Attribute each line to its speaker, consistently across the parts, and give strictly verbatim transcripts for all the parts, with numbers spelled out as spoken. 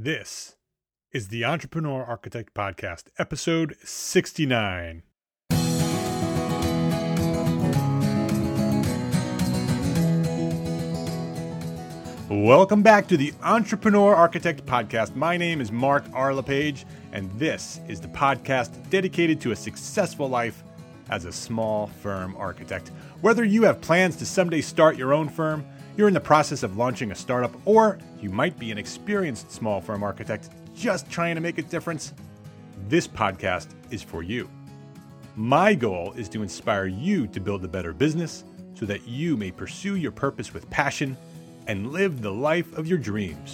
Speaker 1: This is the Entrepreneur Architect Podcast, episode sixty-nine. Welcome back to the Entrepreneur Architect Podcast. My name is Mark R. LePage, and this is the podcast dedicated to a successful life as a small firm architect. Whether you have plans to someday start your own firm, you're in the process of launching a startup, or you might be an experienced small firm architect just trying to make a difference, this podcast is for you. My goal is to inspire you to build a better business so that you may pursue your purpose with passion and live the life of your dreams.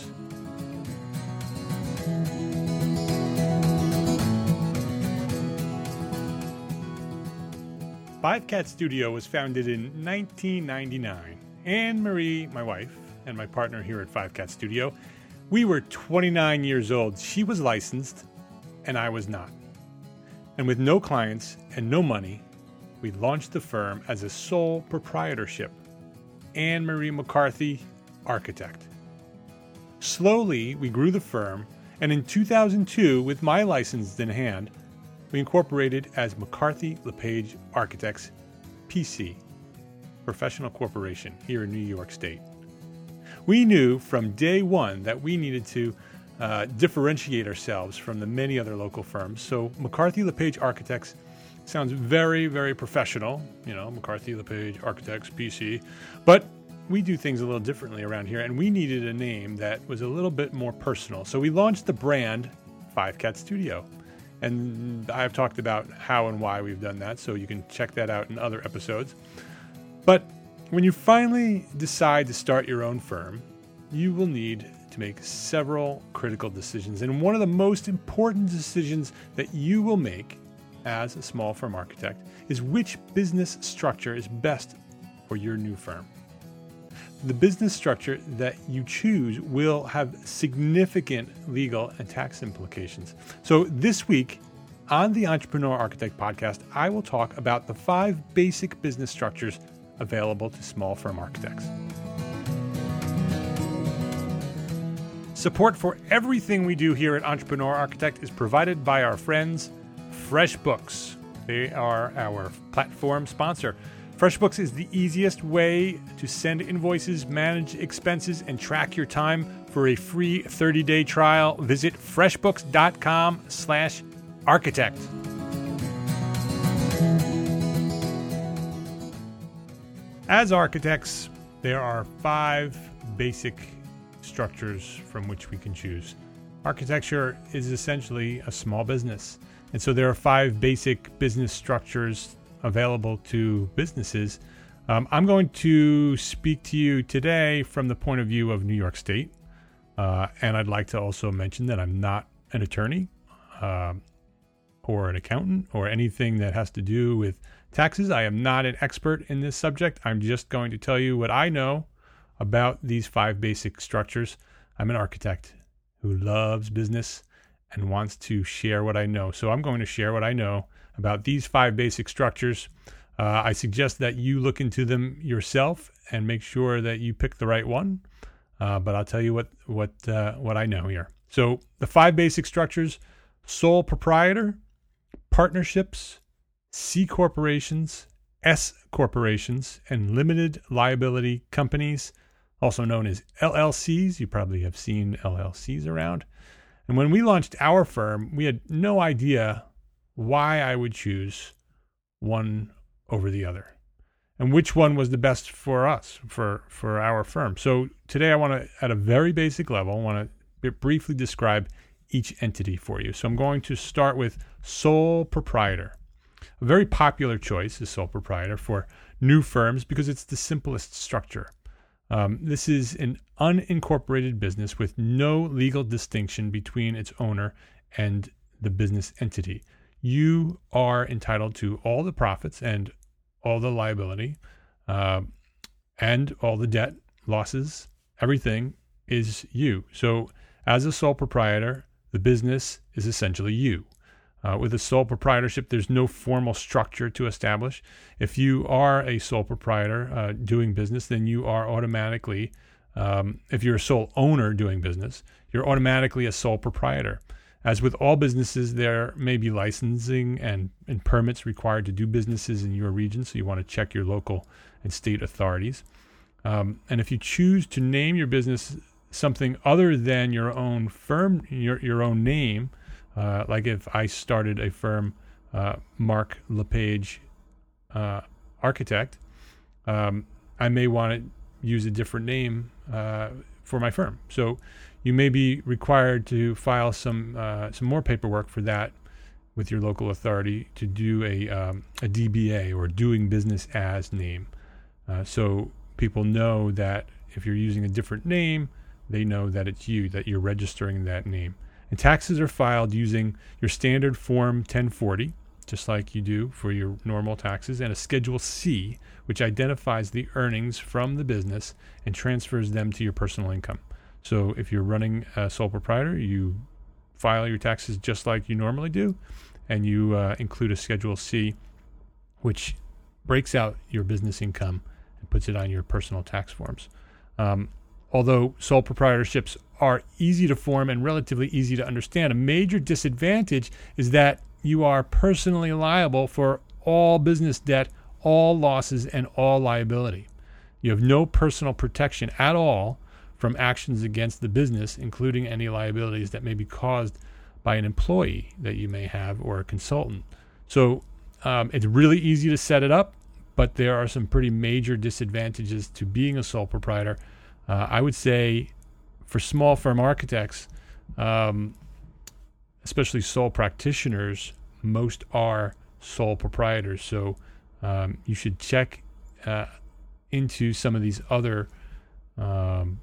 Speaker 1: Five Cat Studio was founded in nineteen ninety-nine. Anne Marie, my wife, and my partner here at Five Cat Studio, we were twenty-nine years old. She was licensed, and I was not. And with no clients and no money, we launched the firm as a sole proprietorship. Anne Marie McCarthy, Architect. Slowly, we grew the firm, and in two thousand two, with my license in hand, we incorporated as McCarthy LePage Architects, P C, Professional Corporation here in New York State. We knew from day one that we needed to uh, differentiate ourselves from the many other local firms. So McCarthy LePage Architects sounds very, very professional, you know, McCarthy LePage Architects, P C, but we do things a little differently around here, and we needed a name that was a little bit more personal. So we launched the brand Five Cat Studio. And I've talked about how and why we've done that, so you can check that out in other episodes. But when you finally decide to start your own firm, you will need to make several critical decisions. And one of the most important decisions that you will make as a small firm architect is which business structure is best for your new firm. The business structure that you choose will have significant legal and tax implications. So this week on the Entrepreneur Architect Podcast, I will talk about the five basic business structures available to small firm architects. Support for everything we do here at Entrepreneur Architect is provided by our friends, FreshBooks. They are our platform sponsor. FreshBooks is the easiest way to send invoices, manage expenses, and track your time. For a free thirty-day trial, visit freshbooks.com slash architect. As architects, there are five basic structures from which we can choose. Architecture is essentially a small business, and so there are five basic business structures available to businesses. Um, I'm going to speak to you today from the point of view of New York State, uh, and I'd like to also mention that I'm not an attorney uh, or an accountant or anything that has to do with taxes. I am not an expert in this subject. I'm just going to tell you what I know about these five basic structures. I'm an architect who loves business and wants to share what I know. So I'm going to share what I know about these five basic structures. Uh, I suggest that you look into them yourself and make sure that you pick the right one. Uh, but I'll tell you what what uh, what I know here. So the five basic structures: sole proprietor, partnerships, C corporations, S corporations, and limited liability companies, also known as L L Cs. You probably have seen L L Cs around. And when we launched our firm, we had no idea why I would choose one over the other and which one was the best for us, for, for our firm. So today I want to, at a very basic level, I want to briefly describe each entity for you. So I'm going to start with sole proprietor. A very popular choice is sole proprietor for new firms because it's the simplest structure. Um, this is an unincorporated business with no legal distinction between its owner and the business entity. You are entitled to all the profits and all the liability uh, and all the debt, losses, everything is you. So as a sole proprietor, the business is essentially you. Uh, with a sole proprietorship, there's no formal structure to establish. If you are a sole proprietor uh, doing business, then you are automatically, um, if you're a sole owner doing business, you're you're automatically a sole proprietor. As with all businesses, there may be licensing and, and permits required to do businesses in your region, so you want to check your local and state authorities. Um, and if you choose to name your business something other than your own firm, your your own name, uh, like if I started a firm, uh, Mark LePage uh, Architect, um, I may want to use a different name uh, for my firm. So you may be required to file some uh, some more paperwork for that with your local authority to do a um, a D B A, or doing business as name. Uh, so people know that if you're using a different name, they know that it's you, that you're registering that name. And taxes are filed using your standard Form ten forty, just like you do for your normal taxes, and a Schedule C, which identifies the earnings from the business and transfers them to your personal income. So if you're running a sole proprietor, you file your taxes just like you normally do, and you uh, include a Schedule C, which breaks out your business income and puts it on your personal tax forms. Um, although sole proprietorships are easy to form and relatively easy to understand, a major disadvantage is that you are personally liable for all business debt, all losses, and all liability. You have no personal protection at all from actions against the business, including any liabilities that may be caused by an employee that you may have or a consultant. So um, it's really easy to set it up, but there are some pretty major disadvantages to being a sole proprietor. Uh, I would say for small firm architects, um, especially sole practitioners, most are sole proprietors. So um, you should check uh, into some of these other um,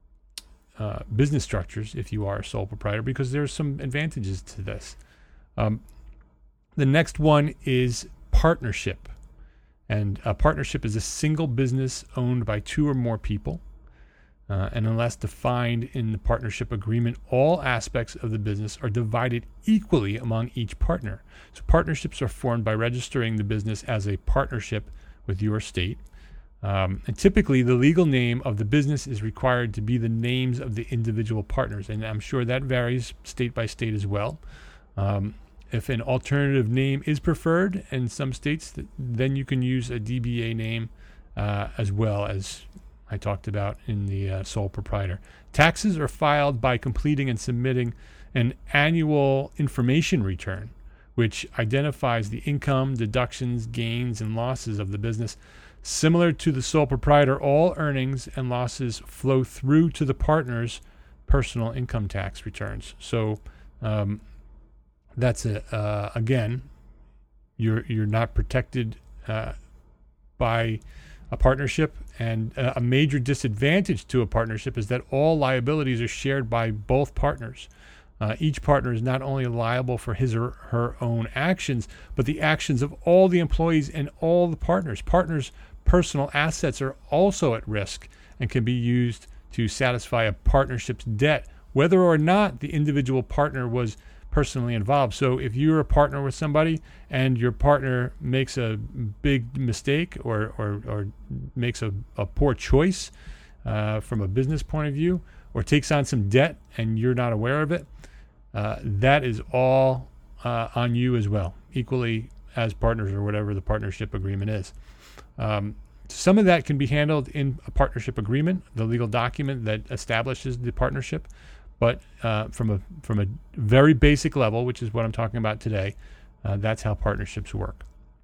Speaker 1: uh, business structures if you are a sole proprietor, because there's some advantages to this. Um, the next one is partnership. And a partnership is a single business owned by two or more people. Uh, and unless defined in the partnership agreement, all aspects of the business are divided equally among each partner. So partnerships are formed by registering the business as a partnership with your state. Um, and typically, the legal name of the business is required to be the names of the individual partners. And I'm sure that varies state by state as well. Um, if an alternative name is preferred in some states, th- then you can use a D B A name uh, as well, as I talked about in the uh, sole proprietor. Taxes are filed by completing and submitting an annual information return, which identifies the income, deductions, gains, and losses of the business. Similar to the sole proprietor, all earnings and losses flow through to the partner's personal income tax returns. So um, that's a uh, again, you're you're not protected uh, by a partnership, and a major disadvantage to a partnership is that all liabilities are shared by both partners. Uh, each partner is not only liable for his or her own actions, but the actions of all the employees and all the partners. Partners' personal assets are also at risk and can be used to satisfy a partnership's debt, whether or not the individual partner was personally involved. So if you're a partner with somebody and your partner makes a big mistake or or, or makes a, a poor choice uh, from a business point of view, or takes on some debt and you're not aware of it, uh, that is all uh, on you as well, equally as partners or whatever the partnership agreement is. Um, some of that can be handled in a partnership agreement, the legal document that establishes the partnership. But uh, from a from a very basic level, which is what I'm talking about today, uh, that's how partnerships work.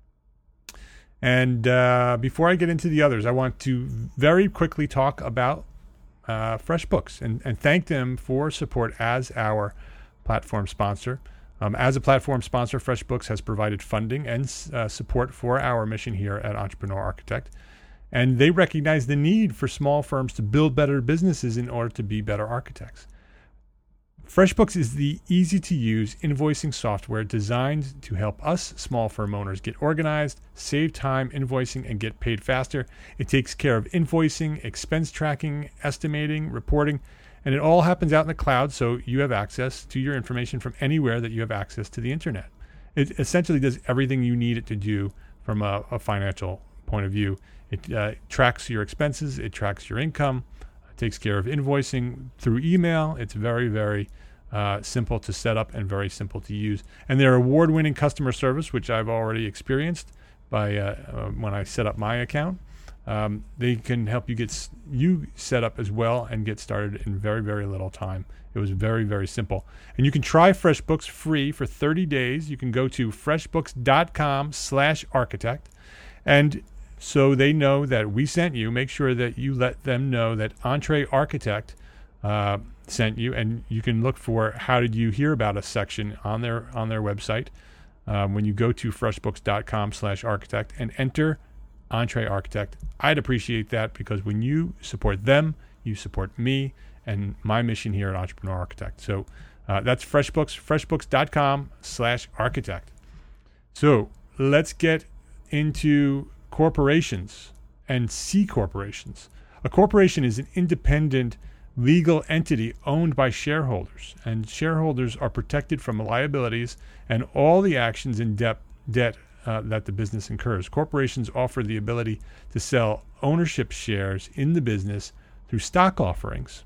Speaker 1: And uh, before I get into the others, I want to very quickly talk about uh, FreshBooks and, and thank them for support as our platform sponsor. Um, as a platform sponsor, FreshBooks has provided funding and uh, support for our mission here at Entrepreneur Architect. And they recognize the need for small firms to build better businesses in order to be better architects. FreshBooks is the easy-to-use invoicing software designed to help us small firm owners get organized, save time invoicing, and get paid faster. It takes care of invoicing, expense tracking, estimating, reporting, and it all happens out in the cloud, so you have access to your information from anywhere that you have access to the internet. It essentially does everything you need it to do from a, a financial point of view. It uh, tracks your expenses, it tracks your income, takes care of invoicing through email. It's very, very uh, simple to set up and very simple to use. And their award-winning customer service, which I've already experienced by uh, uh, when I set up my account, um, they can help you get s- you set up as well and get started in very, very little time. It was very, very simple. And you can try FreshBooks free for thirty days. You can go to freshbooks.com slash architect. And so they know that we sent you. Make sure that you let them know that Entree Architect uh, sent you. And you can look for how did you hear about us section on their on their website um, when you go to freshbooks.com slash architect and enter Entree Architect. I'd appreciate that because when you support them, you support me and my mission here at Entrepreneur Architect. So uh, that's FreshBooks, freshbooks.com slash architect. So let's get into corporations and C corporations. A corporation is an independent legal entity owned by shareholders, and shareholders are protected from liabilities and all the actions and debt, debt uh, that the business incurs. Corporations offer the ability to sell ownership shares in the business through stock offerings.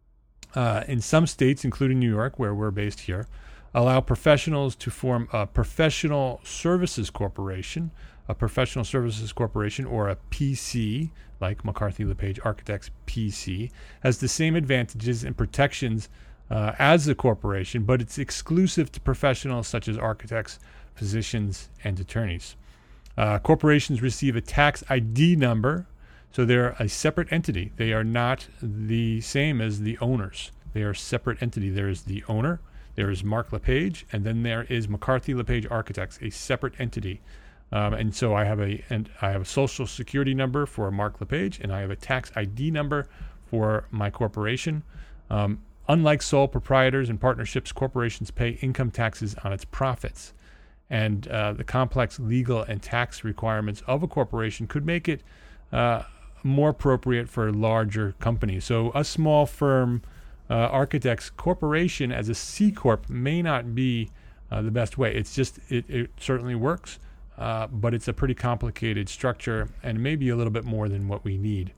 Speaker 1: Uh, in some states, including New York, where we're based here, allow professionals to form a professional services corporation, a professional services corporation, or a P C, like McCarthy LePage Architects P C, has the same advantages and protections uh, as a corporation, but it's exclusive to professionals such as architects, physicians, and attorneys. Uh, corporations receive a tax I D number, so they're a separate entity. They are not the same as the owners. They are a separate entity. There is the owner, there is Mark LePage, and then there is McCarthy LePage Architects, a separate entity. Um, and so I have a and I have a social security number for Mark LePage, and I have a tax I D number for my corporation. Um, unlike sole proprietors and partnerships, corporations pay income taxes on its profits. And uh, the complex legal and tax requirements of a corporation could make it uh, more appropriate for larger companies. So a small firm, uh, architects corporation as a C Corp may not be uh, the best way. It's just, it, it certainly works. Uh, but it's a pretty complicated structure and maybe a little bit more than what we need.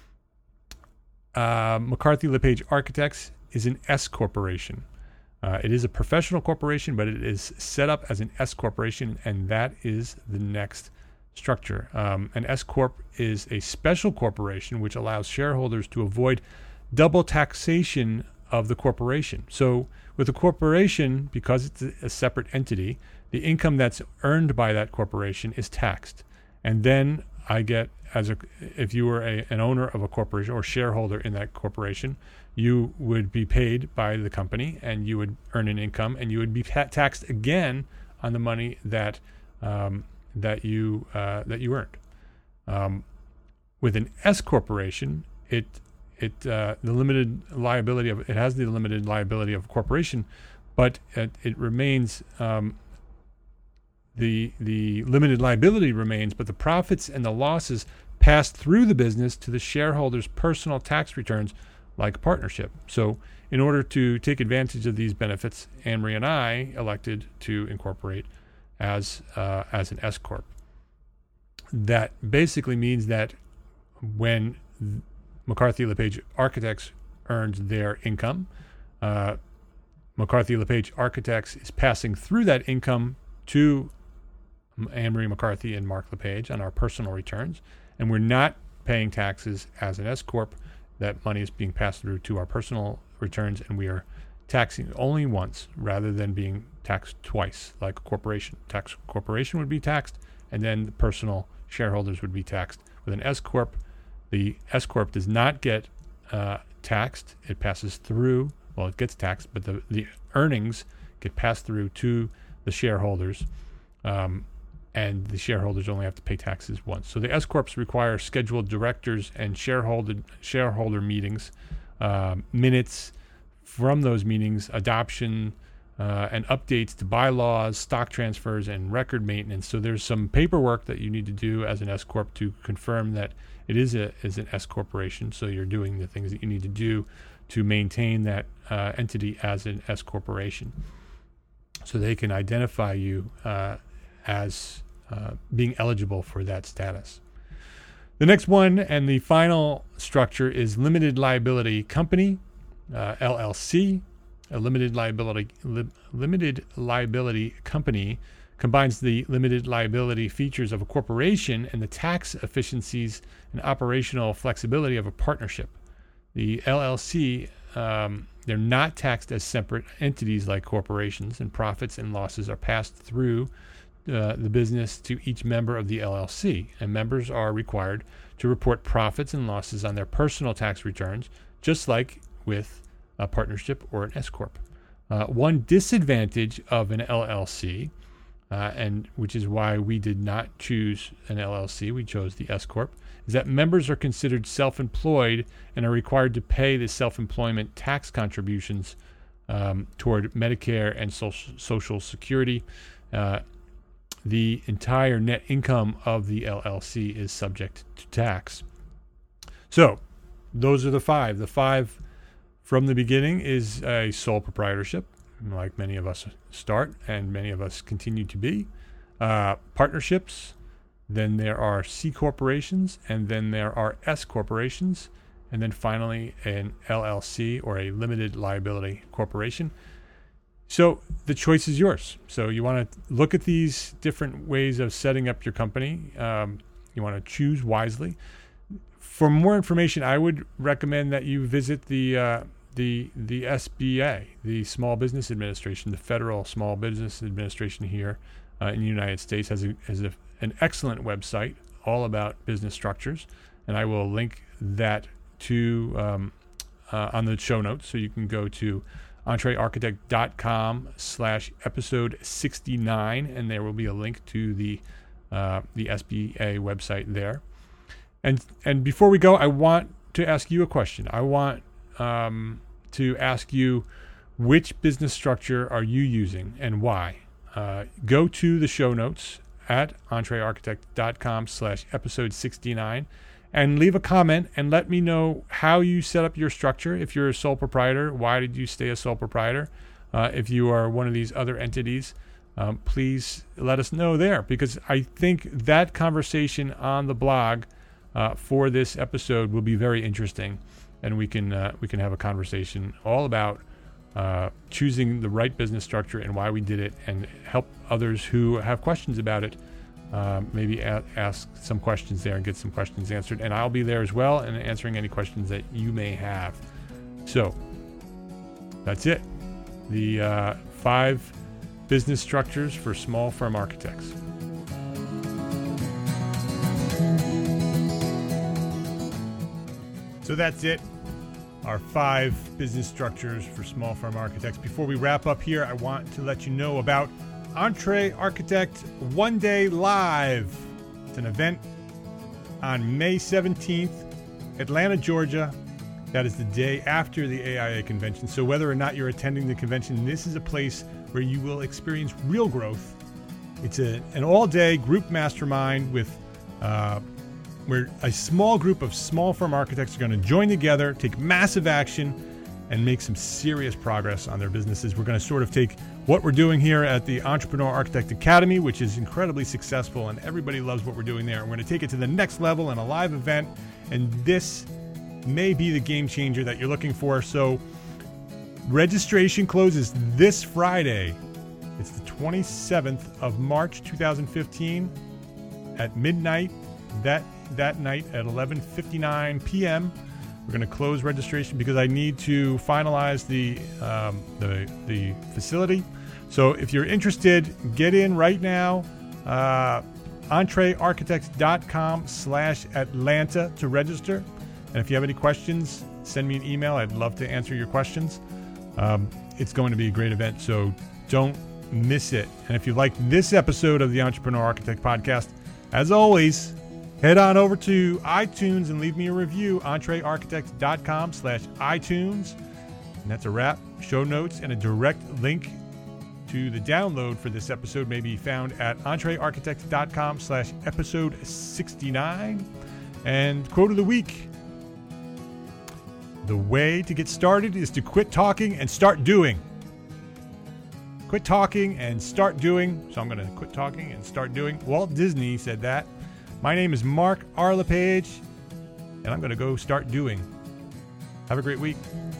Speaker 1: Uh, McCarthy LePage Architects is an S corporation. Uh, it is a professional corporation, but it is set up as an S corporation, and that is the next structure. Um, an S corp is a special corporation which allows shareholders to avoid double taxation of the corporation. So with a corporation, because it's a, a separate entity, the income that's earned by that corporation is taxed. And then I get, as a, if you were a, an owner of a corporation or shareholder in that corporation, you would be paid by the company and you would earn an income and you would be ta- taxed again on the money that um, that you uh, that you earned. Um, with an S corporation, it it uh, the limited liability of it has the limited liability of a corporation, but it, it remains. Um, The the limited liability remains, but the profits and the losses pass through the business to the shareholders' personal tax returns like a partnership. So in order to take advantage of these benefits, Anne-Marie and I elected to incorporate as uh, as an S Corp. That basically means that when McCarthy LePage Architects earns their income, uh, McCarthy LePage Architects is passing through that income to Anne-Marie McCarthy and Mark LePage on our personal returns, and we're not paying taxes as an S Corp. That money is being passed through to our personal returns, and we are taxing only once rather than being taxed twice like a corporation. Tax corporation would be taxed, and then the personal shareholders would be taxed. With an S Corp, the S Corp does not get uh, taxed. It passes through, well, it gets taxed, but the, the earnings get passed through to the shareholders. Um, and the shareholders only have to pay taxes once. So the S Corps require scheduled directors and shareholder shareholder meetings, uh, minutes from those meetings, adoption, uh, and updates to bylaws, stock transfers, and record maintenance. So there's some paperwork that you need to do as an S Corp to confirm that it is a is an S corporation. So you're doing the things that you need to do to maintain that uh, entity as an S corporation, so they can identify you uh, as uh, being eligible for that status. The next one and the final structure is limited liability company, uh, L L C. A limited liability li- limited liability company combines the limited liability features of a corporation and the tax efficiencies and operational flexibility of a partnership. The L L C, um, they're not taxed as separate entities like corporations, and profits and losses are passed through uh, the business to each member of the L L C, and members are required to report profits and losses on their personal tax returns, just like with a partnership or an S-corp. Uh, one disadvantage of an L L C, uh, and which is why we did not choose an L L C, we chose the S-corp, is that members are considered self-employed and are required to pay the self-employment tax contributions um, toward Medicare and social, social Security. Uh, the entire net income of the L L C is subject to tax. So those are the five. The five from the beginning is a sole proprietorship, like many of us start and many of us continue to be. Uh, partnerships, then there are C corporations, and then there are S corporations, and then finally an L L C or a limited liability corporation. So the choice is yours. So you want to look at these different ways of setting up your company. Um, you want to choose wisely. For more information, I would recommend that you visit the uh, the the S B A, the Small Business Administration, the Federal Small Business Administration here uh, in the United States has a, has a, an excellent website all about business structures, and I will link that to um, uh, on the show notes, so you can go to entrearchitect.com slash episode sixty-nine, and there will be a link to the uh, the S B A website there. And and before we go, I want to ask you a question. I want um, to ask you, which business structure are you using and why? Uh, go to the show notes at entrearchitect.com slash episode 69 and leave a comment and let me know how you set up your structure. If you're a sole proprietor, why did you stay a sole proprietor? Uh, if you are one of these other entities, um, please let us know there, because I think that conversation on the blog Uh, for this episode will be very interesting, and we can uh, we can have a conversation all about uh, choosing the right business structure and why we did it, and help others who have questions about it uh, maybe a- ask some questions there and get some questions answered. And I'll be there as well and answering any questions that you may have. So that's it. The uh, five business structures for small firm architects. So that's it, our five business structures for small firm architects. Before we wrap up here, I want to let you know about EntreArchitect One Day Live. It's an event on May seventeenth, Atlanta, Georgia. That is the day after the A I A convention. So whether or not you're attending the convention, this is a place where you will experience real growth. It's a, an all-day group mastermind with uh, where a small group of small firm architects are going to join together, take massive action, and make some serious progress on their businesses. We're going to sort of take what we're doing here at the Entrepreneur Architect Academy, which is incredibly successful, and everybody loves what we're doing there. And we're going to take it to the next level in a live event, and this may be the game changer that you're looking for. So registration closes this Friday. It's the twenty-seventh of March, two thousand fifteen at midnight. That that night at eleven fifty-nine p.m. We're going to close registration because I need to finalize the um, the the facility. So if you're interested, get in right now. Uh, entrearchitect.com slash Atlanta to register. And if you have any questions, send me an email. I'd love to answer your questions. Um, it's going to be a great event, so don't miss it. And if you like this episode of the Entrepreneur Architect Podcast, as always, head on over to iTunes and leave me a review, entrearchitect.com slash iTunes. And that's a wrap. Show notes and a direct link to the download for this episode may be found at entrearchitect.com slash episode 69. And quote of the week: the way to get started is to quit talking and start doing. Quit talking and start doing. So I'm going to quit talking and start doing. Walt Disney said that. My name is Mark R. LePage, and I'm going to go start doing. Have a great week.